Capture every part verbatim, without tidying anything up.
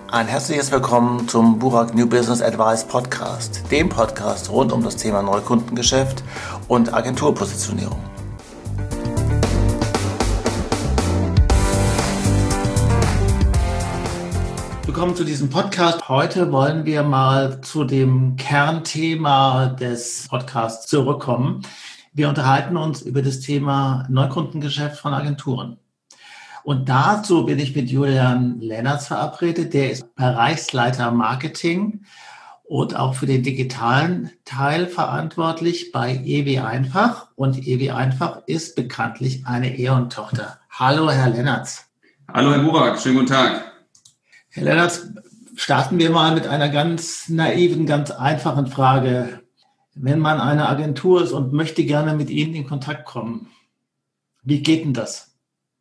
Ein herzliches Willkommen zum Burak New Business Advice Podcast, dem Podcast rund um das Thema Neukundengeschäft und Agenturpositionierung. Willkommen zu diesem Podcast. Heute wollen wir mal zu dem Kernthema des Podcasts zurückkommen. Wir unterhalten uns über das Thema Neukundengeschäft von Agenturen. Und dazu bin ich mit Julian Lennertz verabredet. Der ist Bereichsleiter Marketing und auch für den digitalen Teil verantwortlich bei E W Einfach. Und E W Einfach ist bekanntlich eine E O N-Tochter. Hallo, Herr Lennertz. Hallo, Herr Burak. Schönen guten Tag. Herr Lennertz, starten wir mal mit einer ganz naiven, ganz einfachen Frage. Wenn man eine Agentur ist und möchte gerne mit Ihnen in Kontakt kommen, wie geht denn das?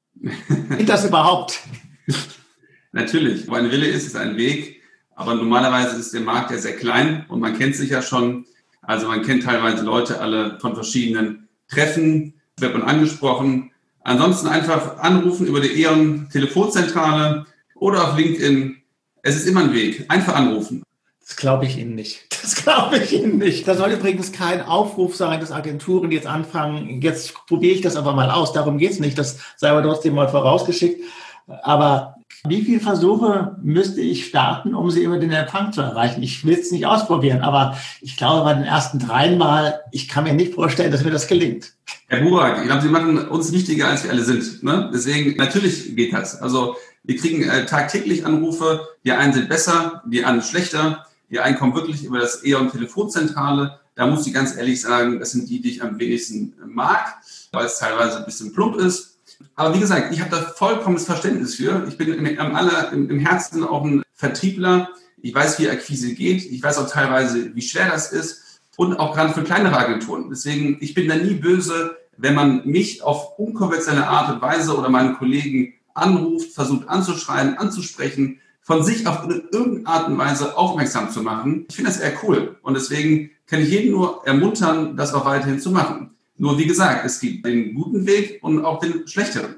Geht das überhaupt? Natürlich. Wo ein Wille ist, ist ein Weg. Aber normalerweise ist der Markt ja sehr klein und man kennt sich ja schon. Also man kennt teilweise Leute alle von verschiedenen Treffen, wird man angesprochen. Ansonsten einfach anrufen über die E O N-Telefonzentrale oder auf LinkedIn. Es ist immer ein Weg. Einfach anrufen. Das glaube ich Ihnen nicht. Das glaube ich Ihnen nicht. Das soll übrigens kein Aufruf sein, dass Agenturen jetzt anfangen, jetzt probiere ich das aber mal aus. Darum geht es nicht. Das sei aber trotzdem mal vorausgeschickt. Aber wie viele Versuche müsste ich starten, um Sie über den Empfang zu erreichen? Ich will es nicht ausprobieren, aber ich glaube, bei den ersten dreien Mal, ich kann mir nicht vorstellen, dass mir das gelingt. Herr Burak, ich glaube, Sie machen uns wichtiger, als wir alle sind. Ne? Deswegen, natürlich geht das. Also wir kriegen äh, tagtäglich Anrufe. Die einen sind besser, die anderen schlechter. Die einen kommen wirklich über das E O N-Telefonzentrale. Da muss ich ganz ehrlich sagen, das sind die, die ich am wenigsten mag, weil es teilweise ein bisschen plump ist. Aber wie gesagt, ich habe da vollkommenes Verständnis für. Ich bin im, am aller, im, im Herzen auch ein Vertriebler. Ich weiß, wie Akquise geht. Ich weiß auch teilweise, wie schwer das ist. Und auch gerade für kleinere Agenturen. Deswegen, ich bin da nie böse, wenn man mich auf unkonventionelle Art und Weise oder meine Kollegen anruft, versucht anzuschreiben, anzusprechen, von sich auf irgendeine Art und Weise aufmerksam zu machen. Ich finde das eher cool. Und deswegen kann ich jeden nur ermuntern, das auch weiterhin zu machen. Nur wie gesagt, es gibt den guten Weg und auch den schlechteren.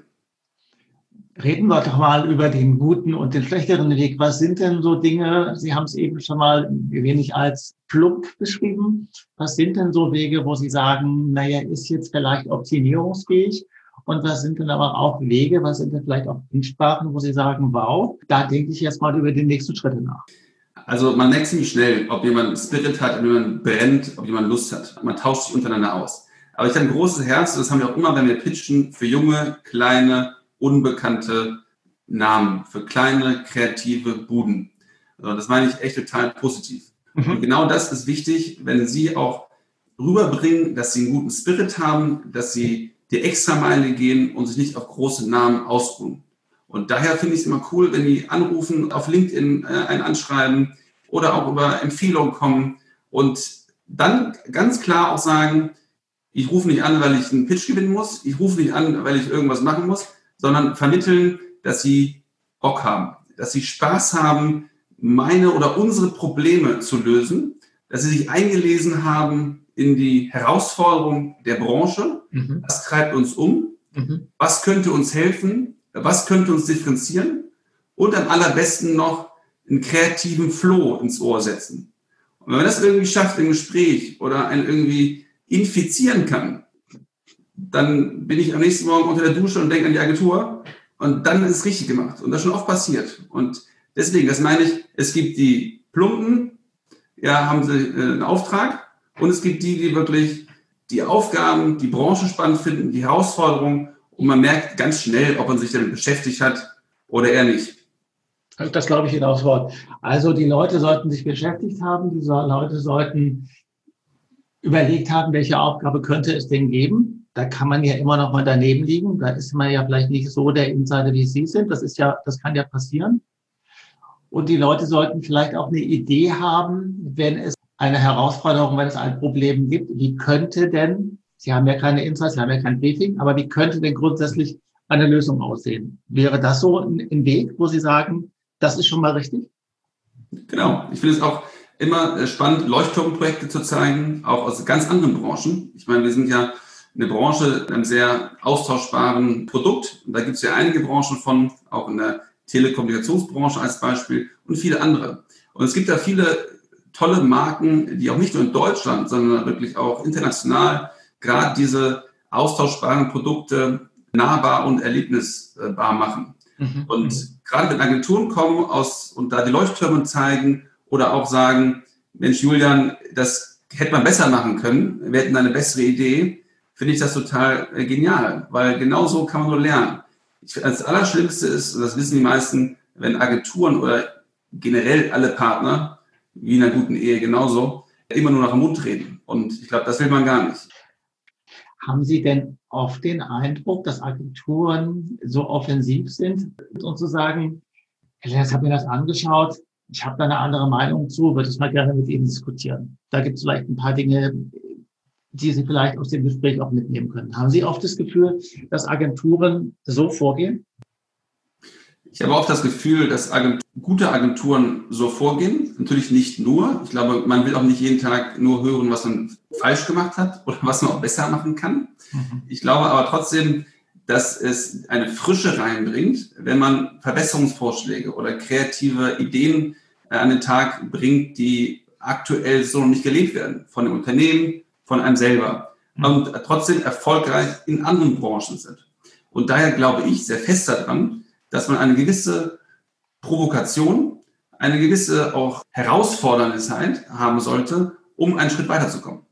Reden wir doch mal über den guten und den schlechteren Weg. Was sind denn so Dinge, Sie haben es eben schon mal ein wenig als plump beschrieben. Was sind denn so Wege, wo Sie sagen, naja, ist jetzt vielleicht optimierungsfähig? Und was sind denn aber auch Wege, was sind denn vielleicht auch Ansprachen, wo Sie sagen, wow, da denke ich jetzt mal über die nächsten Schritte nach? Also man merkt ziemlich schnell, ob jemand Spirit hat, ob jemand brennt, ob jemand Lust hat. Man tauscht sich untereinander aus. Aber ich habe ein großes Herz, das haben wir auch immer, wenn wir pitchen, für junge, kleine, unbekannte Namen, für kleine, kreative Buden. Also das meine ich echt total positiv. Mhm. Und genau das ist wichtig, wenn Sie auch rüberbringen, dass Sie einen guten Spirit haben, dass Sie die Extrameile gehen und sich nicht auf große Namen ausruhen. Und daher finde ich es immer cool, wenn die anrufen, auf LinkedIn äh, ein anschreiben oder auch über Empfehlungen kommen und dann ganz klar auch sagen, ich rufe nicht an, weil ich einen Pitch gewinnen muss, ich rufe nicht an, weil ich irgendwas machen muss, sondern vermitteln, dass sie Bock haben, dass sie Spaß haben, meine oder unsere Probleme zu lösen, dass sie sich eingelesen haben in die Herausforderung der Branche. Mhm. Was treibt uns um? Mhm. Was könnte uns helfen? Was könnte uns differenzieren? Und am allerbesten noch einen kreativen Flow ins Ohr setzen. Und wenn man das irgendwie schafft im Gespräch oder einen irgendwie infizieren kann, dann bin ich am nächsten Morgen unter der Dusche und denke an die Agentur und dann ist es richtig gemacht. Und das ist schon oft passiert. Und deswegen, das meine ich, es gibt die Plumpen, ja, haben sie äh, einen Auftrag, und es gibt die, die wirklich die Aufgaben, die Branche spannend finden, die Herausforderungen. Und man merkt ganz schnell, ob man sich damit beschäftigt hat oder eher nicht. Das glaube ich Ihnen aufs Wort. Also die Leute sollten sich beschäftigt haben. Die Leute sollten überlegt haben, welche Aufgabe könnte es denn geben. Da kann man ja immer noch mal daneben liegen. Da ist man ja vielleicht nicht so der Insider, wie Sie sind. Das ist ja, das kann ja passieren. Und die Leute sollten vielleicht auch eine Idee haben, wenn es eine Herausforderung, wenn es ein Problem gibt. Wie könnte denn, Sie haben ja keine Insights, Sie haben ja kein Briefing, aber wie könnte denn grundsätzlich eine Lösung aussehen? Wäre das so ein, ein Weg, wo Sie sagen, das ist schon mal richtig? Genau. Ich finde es auch immer spannend, Leuchtturmprojekte zu zeigen, auch aus ganz anderen Branchen. Ich meine, wir sind ja eine Branche mit einem sehr austauschbaren Produkt. Und da gibt es ja einige Branchen von, auch in der Telekommunikationsbranche als Beispiel und viele andere. Und es gibt da viele tolle Marken, die auch nicht nur in Deutschland, sondern wirklich auch international gerade diese austauschbaren Produkte nahbar und erlebnisbar machen. Mhm. Und gerade wenn Agenturen kommen aus und da die Leuchttürme zeigen oder auch sagen, Mensch Julian, das hätte man besser machen können, wir hätten eine bessere Idee, finde ich das total genial, weil genau so kann man nur lernen. Ich, das Allerschlimmste ist, und das wissen die meisten, wenn Agenturen oder generell alle Partner, wie in einer guten Ehe genauso, immer nur nach dem Mund reden. Und ich glaube, das will man gar nicht. Haben Sie denn oft den Eindruck, dass Agenturen so offensiv sind und zu sagen, ich habe mir das angeschaut, ich habe da eine andere Meinung zu, würde ich mal gerne mit Ihnen diskutieren. Da gibt es vielleicht ein paar Dinge, die Sie vielleicht aus dem Gespräch auch mitnehmen können. Haben Sie oft das Gefühl, dass Agenturen so vorgehen? Ich habe oft das Gefühl, dass Agentur, gute Agenturen so vorgehen. Natürlich nicht nur. Ich glaube, man will auch nicht jeden Tag nur hören, was man falsch gemacht hat oder was man auch besser machen kann. Mhm. Ich glaube aber trotzdem, dass es eine Frische reinbringt, wenn man Verbesserungsvorschläge oder kreative Ideen an den Tag bringt, die aktuell so noch nicht gelebt werden. Von dem Unternehmen, von einem selber. Mhm. Und trotzdem erfolgreich in anderen Branchen sind. Und daher glaube ich sehr fest daran, dass man eine gewisse Provokation, eine gewisse auch Herausfordernheit haben sollte, um einen Schritt weiterzukommen.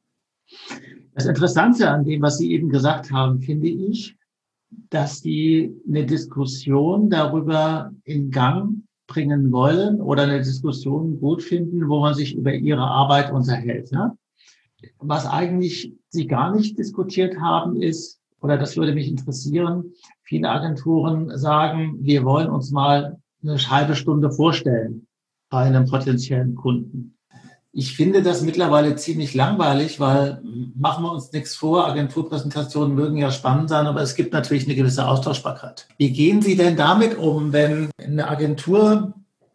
Das Interessante an dem, was Sie eben gesagt haben, finde ich, dass Sie eine Diskussion darüber in Gang bringen wollen oder eine Diskussion gut finden, wo man sich über Ihre Arbeit unterhält. Ne? Was eigentlich Sie gar nicht diskutiert haben, ist, oder das würde mich interessieren, viele Agenturen sagen, wir wollen uns mal eine halbe Stunde vorstellen bei einem potenziellen Kunden. Ich finde das mittlerweile ziemlich langweilig, weil machen wir uns nichts vor, Agenturpräsentationen mögen ja spannend sein, aber es gibt natürlich eine gewisse Austauschbarkeit. Wie gehen Sie denn damit um, wenn eine Agentur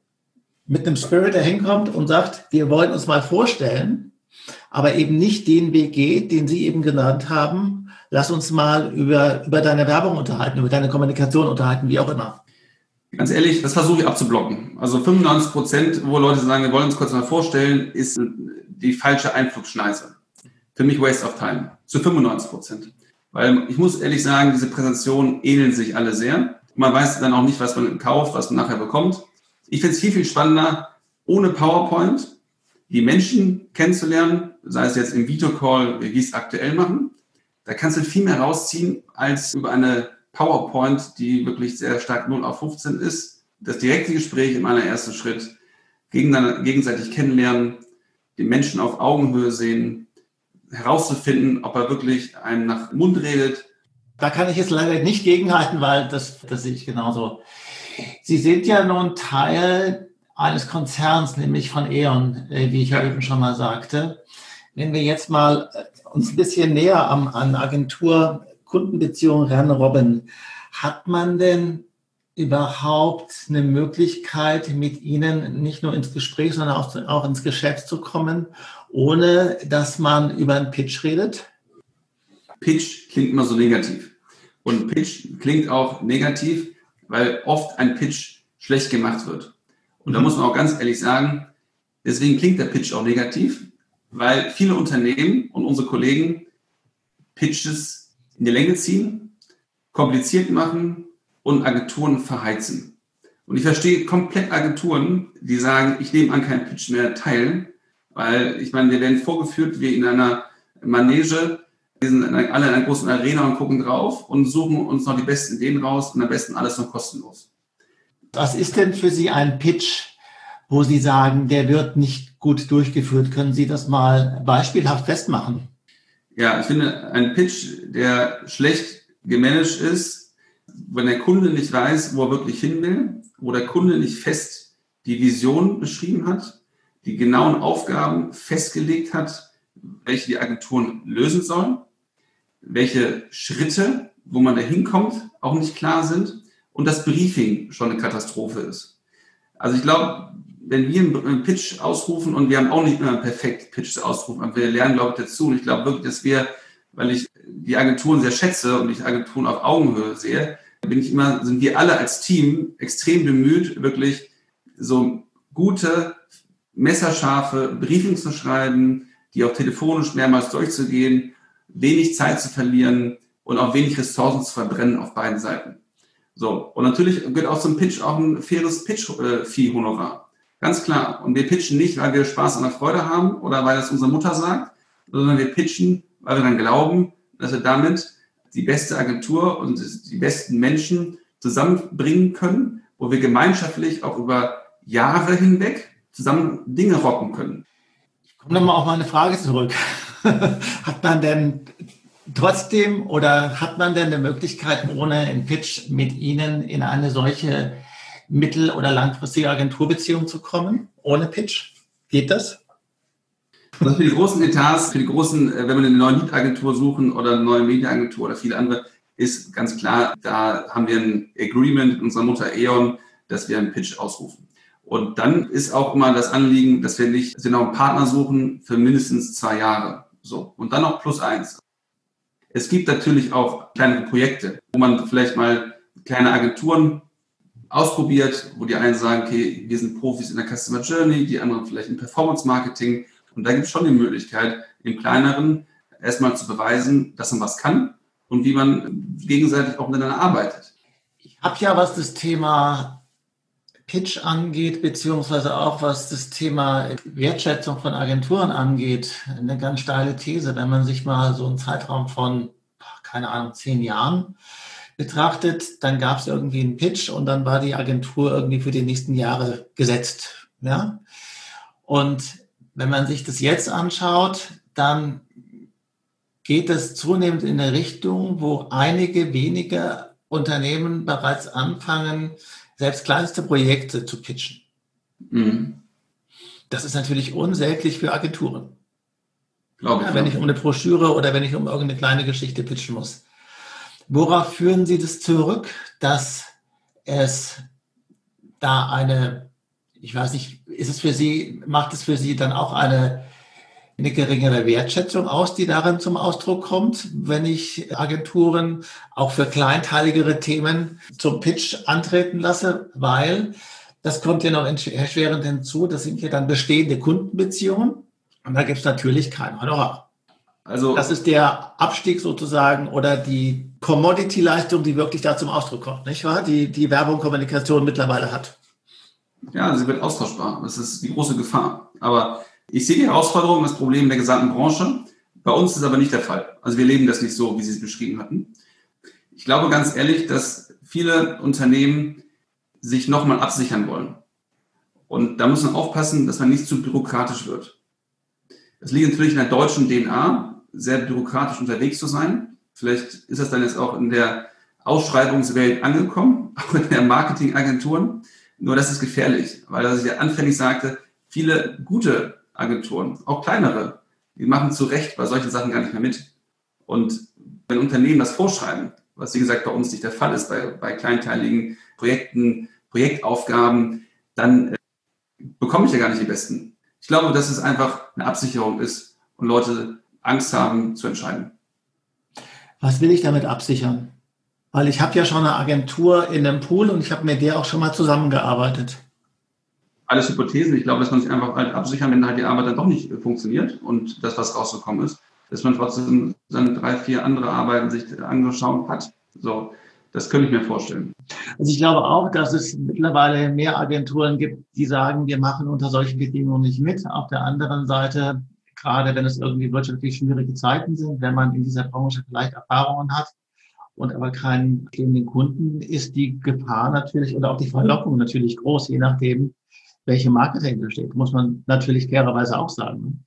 mit einem Spirit dahin kommt und sagt, wir wollen uns mal vorstellen, aber eben nicht den Weg geht, den Sie eben genannt haben, lass uns mal über, über deine Werbung unterhalten, über deine Kommunikation unterhalten, wie auch immer. Ganz ehrlich, das versuche ich abzublocken. Also fünfundneunzig Prozent, wo Leute sagen, wir wollen uns kurz mal vorstellen, ist die falsche Einflugschneise. Für mich Waste of Time. Zu fünfundneunzig Prozent. Weil ich muss ehrlich sagen, diese Präsentationen ähneln sich alle sehr. Man weiß dann auch nicht, was man kauft, was man nachher bekommt. Ich finde es viel, viel spannender, ohne PowerPoint die Menschen kennenzulernen, sei es jetzt im Videocall, wie wir es aktuell machen. Da kannst du viel mehr rausziehen als über eine PowerPoint, die wirklich sehr stark null auf fünfzehn ist. Das direkte Gespräch im allerersten Schritt, gegenseitig kennenlernen, den Menschen auf Augenhöhe sehen, herauszufinden, ob er wirklich einem nach dem Mund redet. Da kann ich jetzt leider nicht gegenhalten, weil das, das sehe ich genauso. Sie sind ja nun Teil eines Konzerns, nämlich von E.ON, wie ich ja eben schon mal sagte. Wenn wir jetzt mal uns ein bisschen näher am, an Agentur-Kundenbeziehungen ranrobben, hat man denn überhaupt eine Möglichkeit, mit Ihnen nicht nur ins Gespräch, sondern auch, auch ins Geschäft zu kommen, ohne dass man über einen Pitch redet? Pitch klingt immer so negativ. Und Pitch klingt auch negativ, weil oft ein Pitch schlecht gemacht wird. Und da muss man auch ganz ehrlich sagen, deswegen klingt der Pitch auch negativ, weil viele Unternehmen und unsere Kollegen Pitches in die Länge ziehen, kompliziert machen und Agenturen verheizen. Und ich verstehe komplett Agenturen, die sagen, ich nehme an keinen Pitch mehr teil, weil ich meine, wir werden vorgeführt wie in einer Manege, wir sind alle in einer großen Arena und gucken drauf und suchen uns noch die besten Ideen raus und am besten alles noch kostenlos. Was ist denn für Sie ein Pitch, wo Sie sagen, der wird nicht gut durchgeführt? Können Sie das mal beispielhaft festmachen? Ja, ich finde, ein Pitch, der schlecht gemanagt ist, wenn der Kunde nicht weiß, wo er wirklich hin will, wo der Kunde nicht fest die Vision beschrieben hat, die genauen Aufgaben festgelegt hat, welche die Agenturen lösen sollen, welche Schritte, wo man da hinkommt, auch nicht klar sind und das Briefing schon eine Katastrophe ist. Also ich glaube, wenn wir einen Pitch ausrufen und wir haben auch nicht immer perfekt Pitches ausrufen, aber wir lernen, glaube ich, dazu. Und ich glaube wirklich, dass wir, weil ich die Agenturen sehr schätze und ich Agenturen auf Augenhöhe sehe, bin ich immer, sind wir alle als Team extrem bemüht, wirklich so gute, messerscharfe Briefings zu schreiben, die auch telefonisch mehrmals durchzugehen, wenig Zeit zu verlieren und auch wenig Ressourcen zu verbrennen auf beiden Seiten. So, und natürlich gehört auch zum Pitch auch ein faires Pitch-Fee-Honorar. Ganz klar. Und wir pitchen nicht, weil wir Spaß an der Freude haben oder weil das unsere Mutter sagt, sondern wir pitchen, weil wir dann glauben, dass wir damit die beste Agentur und die besten Menschen zusammenbringen können, wo wir gemeinschaftlich auch über Jahre hinweg zusammen Dinge rocken können. Ich komme nochmal auf meine Frage zurück. Hat man denn trotzdem oder hat man denn eine Möglichkeit, ohne einen Pitch mit Ihnen in eine solche mittel- oder langfristige Agenturbeziehung zu kommen? Ohne Pitch? Geht das? Also für die großen Etats, für die großen, wenn wir eine neue Lead-Agentur suchen oder eine neue Media-Agentur oder viele andere, ist ganz klar, da haben wir ein Agreement mit unserer Mutter E.ON, dass wir einen Pitch ausrufen. Und dann ist auch immer das Anliegen, dass wir nicht, dass wir noch einen Partner suchen für mindestens zwei Jahre. So. Und dann noch plus eins. Es gibt natürlich auch kleine Projekte, wo man vielleicht mal kleine Agenturen ausprobiert, wo die einen sagen, okay, wir sind Profis in der Customer Journey, die anderen vielleicht im Performance Marketing. Und da gibt es schon die Möglichkeit, im Kleineren erstmal zu beweisen, dass man was kann und wie man gegenseitig auch miteinander arbeitet. Ich habe ja, was das Thema Pitch angeht, beziehungsweise auch was das Thema Wertschätzung von Agenturen angeht, eine ganz steile These. Wenn man sich mal so einen Zeitraum von, keine Ahnung, zehn Jahren betrachtet, dann gab es irgendwie einen Pitch und dann war die Agentur irgendwie für die nächsten Jahre gesetzt. Ja? Und wenn man sich das jetzt anschaut, dann geht es zunehmend in eine Richtung, wo einige wenige Unternehmen bereits anfangen, selbst kleinste Projekte zu pitchen. Mhm. Das ist natürlich unsäglich für Agenturen. Glaube ich, ja, wenn ich um eine Broschüre oder wenn ich um irgendeine kleine Geschichte pitchen muss. Worauf führen Sie das zurück, dass es da eine, ich weiß nicht, ist es für Sie, macht es für Sie dann auch eine, eine geringere Wertschätzung aus, die darin zum Ausdruck kommt, wenn ich Agenturen auch für kleinteiligere Themen zum Pitch antreten lasse, weil das kommt ja noch erschwerend hinzu, das sind ja dann bestehende Kundenbeziehungen und da gibt es natürlich kein Honorar. Also das ist der Abstieg sozusagen oder die Commodity-Leistung, die wirklich da zum Ausdruck kommt, nicht wahr? Die die Werbung, Kommunikation mittlerweile hat. Ja, sie wird austauschbar. Das ist die große Gefahr. Aber ich sehe die Herausforderung, das Problem der gesamten Branche. Bei uns ist es aber nicht der Fall. Also wir leben das nicht so, wie Sie es beschrieben hatten. Ich glaube ganz ehrlich, dass viele Unternehmen sich nochmal absichern wollen. Und da muss man aufpassen, dass man nicht zu bürokratisch wird. Es liegt natürlich in der deutschen D N A, sehr bürokratisch unterwegs zu sein. Vielleicht ist das dann jetzt auch in der Ausschreibungswelt angekommen, auch in der Marketingagenturen. Nur das ist gefährlich, weil, was ich ja anfänglich sagte, viele gute Agenturen, auch kleinere, die machen zu Recht bei solchen Sachen gar nicht mehr mit. Und wenn Unternehmen das vorschreiben, was wie gesagt bei uns nicht der Fall ist, bei, bei kleinteiligen Projekten, Projektaufgaben, dann äh, bekomme ich ja gar nicht die besten. Ich glaube, dass es einfach eine Absicherung ist und Leute Angst haben zu entscheiden. Was will ich damit absichern? Weil ich habe ja schon eine Agentur in einem Pool und ich habe mit der auch schon mal zusammengearbeitet. Alles Hypothesen. Ich glaube, dass man sich einfach halt absichern, wenn halt die Arbeit dann doch nicht funktioniert und das, was rausgekommen ist, dass man trotzdem dann drei, vier andere Arbeiten sich angeschaut hat. So, das könnte ich mir vorstellen. Also ich glaube auch, dass es mittlerweile mehr Agenturen gibt, die sagen, wir machen unter solchen Bedingungen nicht mit. Auf der anderen Seite, gerade wenn es irgendwie wirtschaftlich schwierige Zeiten sind, wenn man in dieser Branche vielleicht Erfahrungen hat und aber keinen bestehenden Kunden, ist die Gefahr natürlich oder auch die Verlockung natürlich groß, je nachdem, welche Marke dahinter steht, muss man natürlich fairerweise auch sagen.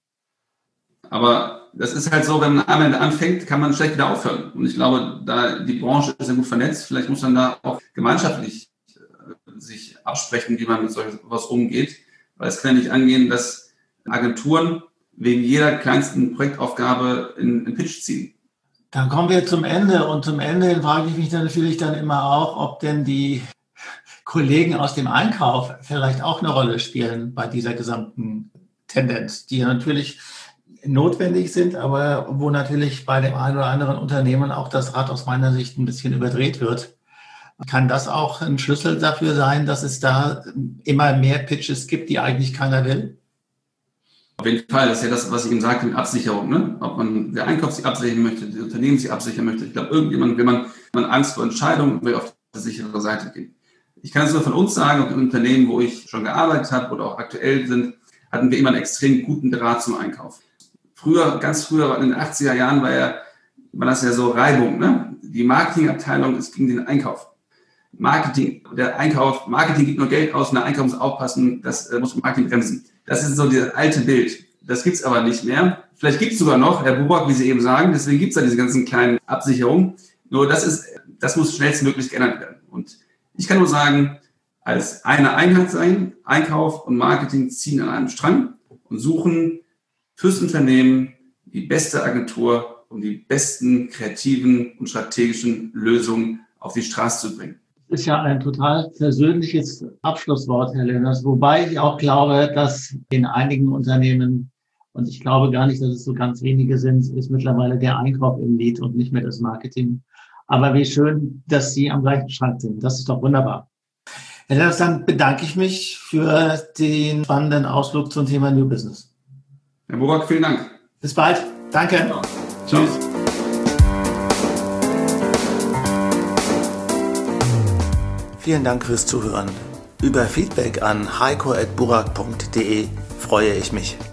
Aber das ist halt so, wenn man einmal anfängt, kann man schlecht wieder aufhören. Und ich glaube, da die Branche ist ja gut vernetzt, vielleicht muss man da auch gemeinschaftlich äh, sich absprechen, wie man mit so etwas umgeht. Weil es kann ja nicht angehen, dass Agenturen wegen jeder kleinsten Projektaufgabe in, in Pitch ziehen. Dann kommen wir zum Ende. Und zum Ende frage ich mich dann natürlich dann immer auch, ob denn die Kollegen aus dem Einkauf vielleicht auch eine Rolle spielen bei dieser gesamten Tendenz, die natürlich notwendig sind, aber wo natürlich bei dem einen oder anderen Unternehmen auch das Rad aus meiner Sicht ein bisschen überdreht wird, Kann das auch ein Schlüssel dafür sein, dass es da immer mehr Pitches gibt, die eigentlich keiner will? Auf jeden Fall, das ist ja das, was ich eben sagte mit Absicherung, ne? Ob man der Einkauf sich absichern möchte, das Unternehmen sich absichern möchte. Ich glaube, irgendjemand, wenn man, wenn man Angst vor Entscheidungen, will auf die sichere Seite gehen. Ich kann es nur von uns sagen, auch in Unternehmen, wo ich schon gearbeitet habe oder auch aktuell sind, hatten wir immer einen extrem guten Draht zum Einkauf. Früher, ganz früher, in den achtziger Jahren war ja, war das ja so Reibung, ne? Die Marketingabteilung ist gegen den Einkauf. Marketing, der Einkauf, Marketing gibt nur Geld aus und der Einkauf muss aufpassen, das äh, muss Marketing bremsen. Das ist so dieses alte Bild. Das gibt's aber nicht mehr. Vielleicht gibt's sogar noch, Herr Burak, wie Sie eben sagen, deswegen gibt's da diese ganzen kleinen Absicherungen. Nur das ist, das muss schnellstmöglich geändert werden. Und ich kann nur sagen, als eine Einheit sein, Einkauf und Marketing ziehen an einem Strang und suchen fürs Unternehmen die beste Agentur, um die besten kreativen und strategischen Lösungen auf die Straße zu bringen. Das ist ja ein total persönliches Abschlusswort, Herr Lehners, wobei ich auch glaube, dass in einigen Unternehmen, und ich glaube gar nicht, dass es so ganz wenige sind, ist mittlerweile der Einkauf im Lead und nicht mehr das Marketing. Aber wie schön, dass Sie am gleichen Schrank sind. Das ist doch wunderbar. Herr Lehners, dann bedanke ich mich für den spannenden Ausflug zum Thema New Business. Herr Burak, vielen Dank. Bis bald. Danke. Ja. Tschüss. Vielen Dank fürs Zuhören. Über Feedback an heiko at burak punkt de freue ich mich.